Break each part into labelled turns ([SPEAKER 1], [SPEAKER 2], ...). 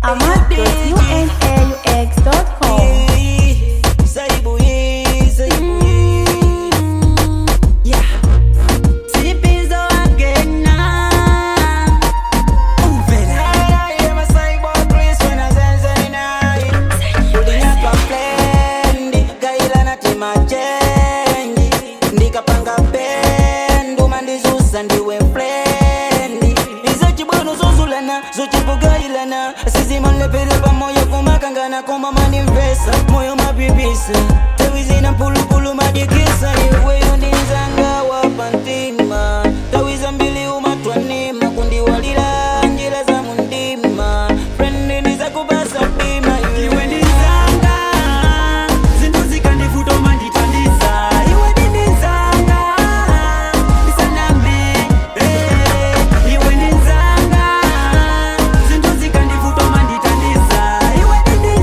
[SPEAKER 1] amat.unaux.com.
[SPEAKER 2] Koma manivesa, moyo mapipisa tawizina mpulupulu madikisa iwe yundinzanga wapantima tawiza mbili umatwanima kundiwalila njira za mundima frendini za kubasa pima iwe ndinzanga zintu zikandifuto manditandisa iwe ndinzanga isaname iwe ndinzanga zintu zikandifuto manditandisa iwe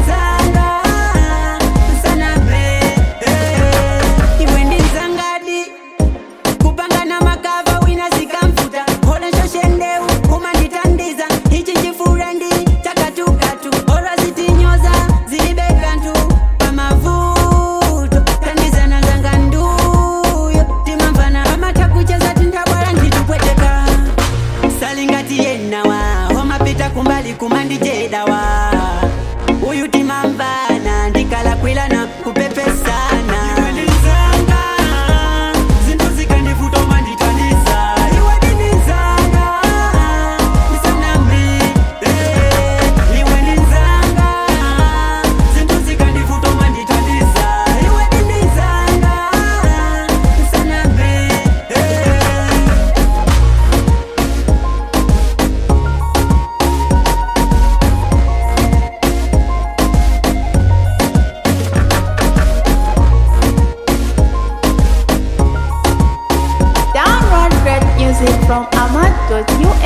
[SPEAKER 2] kumandijedawa uyu timamvana ndikala kwilana kupepesana iwe ndinzanga zintu zikandifuto manditandisa iwe ndinzanga isanami iwe ndinzanga zintu zikandifuto manditandisa iwe ndinzanga isanami
[SPEAKER 1] Download great music from amat.unaux.com.